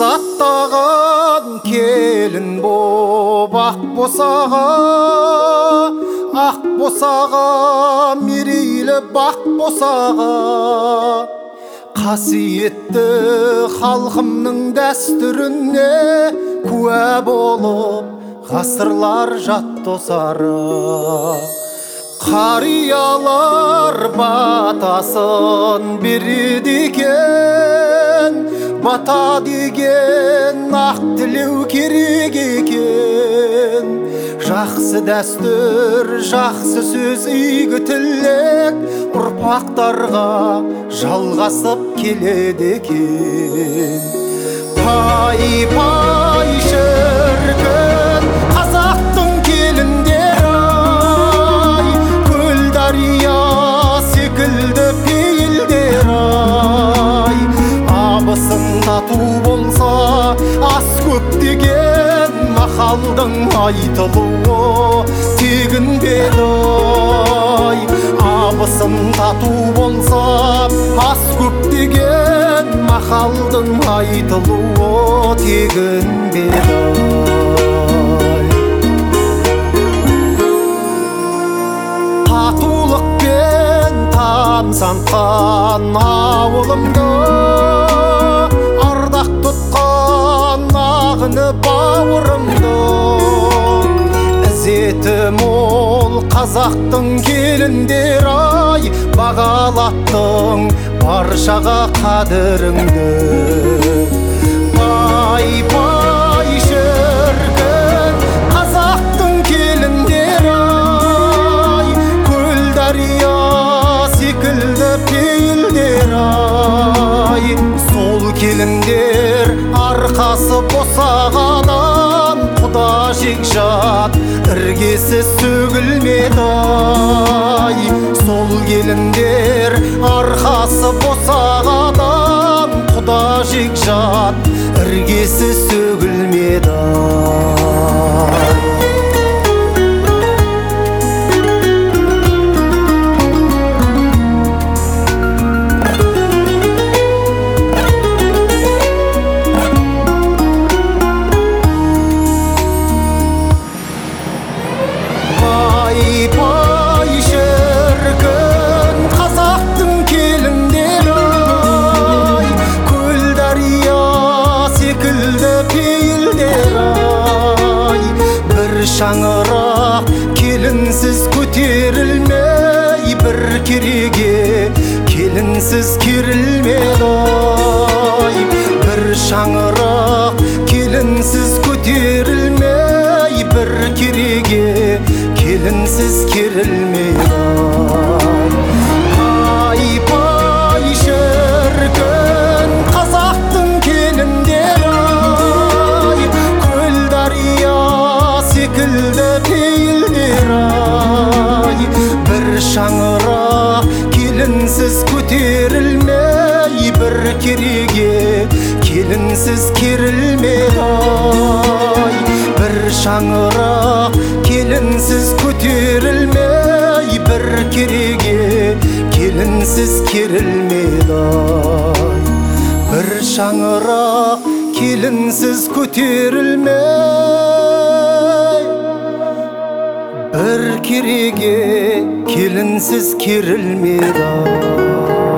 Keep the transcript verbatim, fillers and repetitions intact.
аттаған келін боп ақ босаға, ақ босаға мерейлі бақ босаға. Қасиетті халқымның дәстүріне куә болып ғасырлар жатты сары. Қариялар батасын береді екен, бата деген ақ тілеу керек екен. Жақсы дәстүр, жақсы сөз, игі тілек ұрпақтарға жалғасып келеді екен. Пай пай шіркін қазақтың келіндері ай, көл дария секілді пейілдер ай. Абысын тату болса ас көп деген мақалдың айтылуы тегін бе ай. Абысын тату болса ас көп деген мақалдың айтылуы тегін бе ай. Татулықпен тамсантқан ауылымды ардақ тұтқан ағыны бауырымды. Ізеті мол қазақтың келіндер ай, бағалаттың баршаға қадіріңді. Пай пай шіркін қазақтың келіндер ай, көл дария секілді пейілдер ай. Сол келіндер арқасы босағадан құда жекжат іргесі сөгілмеді ай. Сол келіндер арқасы босағадан құда жекжат іргесі сөгілмеді ай. Шаңырақ келінсіз көтерілмей, бір кереге келінсіз керілмеді ай. Бір шаңырақ келінсіз көтерілмей, бір кереге келінсіз керілмеді ай. Пай пай шіркін қазақтың келіндері ай, көл дария секілді пейілдер ай. Бір шаңырақ келінсіз көтерілмей, бір кереге келінсіз керілмеді ай. Бір шаңырақ келінсіз көтерілмей, бір кереге келінсіз керілмеді ай. Бір шаңырақ келінсіз көтерілмей, бір кереге келінсіз керілмеді ай.